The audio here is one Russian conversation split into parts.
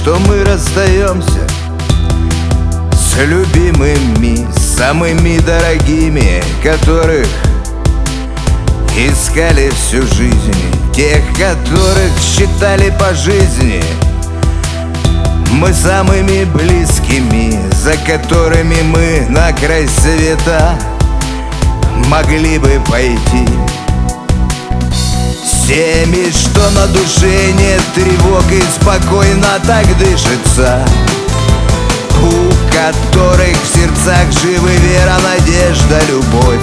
что мы расстаемся с любимыми, самыми дорогими, которых искали всю жизнь, тех, которых считали по жизни мы самыми близкими, за которыми мы на край света могли бы пойти. С теми, что на душе нет тревог и спокойно так дышится, у которых в сердцах живы вера, надежда, любовь.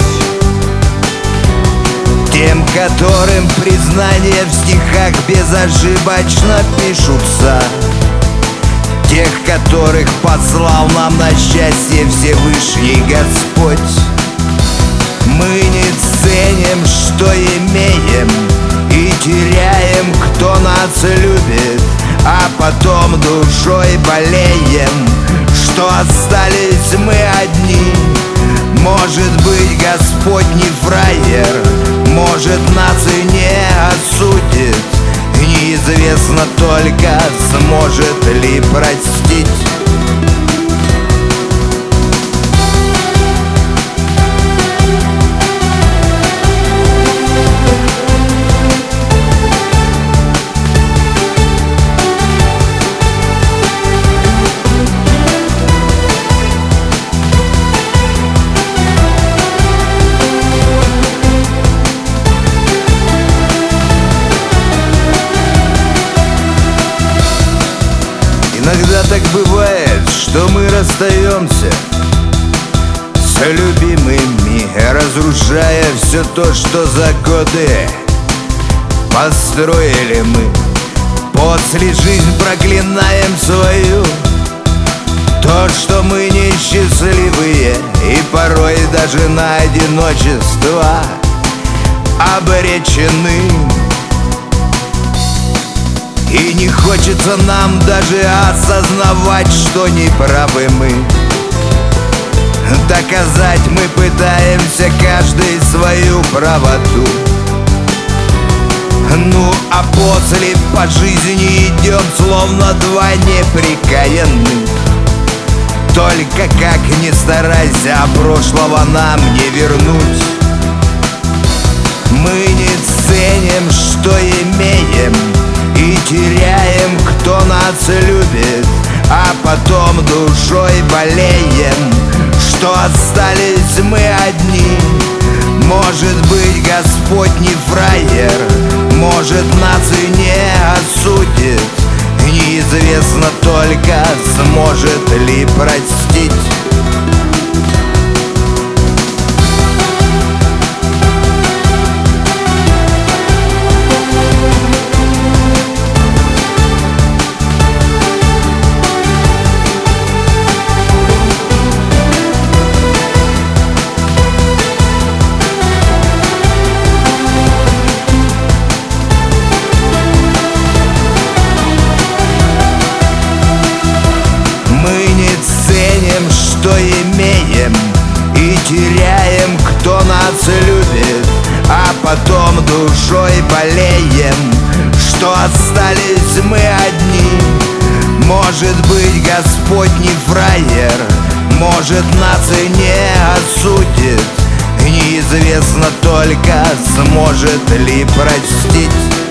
Тем, которым признания в стихах безошибочно пишутся, тех, которых послал нам на счастье Всевышний Господь. Мы не ценим, что имеем, и теряем, кто нас любит, а потом душой болеем, что остались мы одни. Может быть, Господь не фраер, может, нас и не осудит, неизвестно только, сможет ли простить. Иногда так бывает, что мы расстаемся с любимыми, разрушая все то, что за годы построили мы. После жизнь проклинаем свою, то, что мы несчастливые и порой даже на одиночество обречены. И не хочется нам даже осознавать, что неправы мы. Доказать мы пытаемся каждый свою правоту. Ну а после по жизни идем, словно два неприкаянных. Только как ни старайся, прошлого нам не вернуть. Мы не ценим, что имеем, и теряем, кто нас любит, а потом душой болеем, что остались мы одни. Может быть, Господь не фраер, может, нас и не осудит, неизвестно только, сможет ли простить. Что имеем, и теряем, кто нас любит, а потом душой болеем, что остались мы одни. Может быть, Господь не фраер, может, нас и не осудит, неизвестно только, сможет ли простить.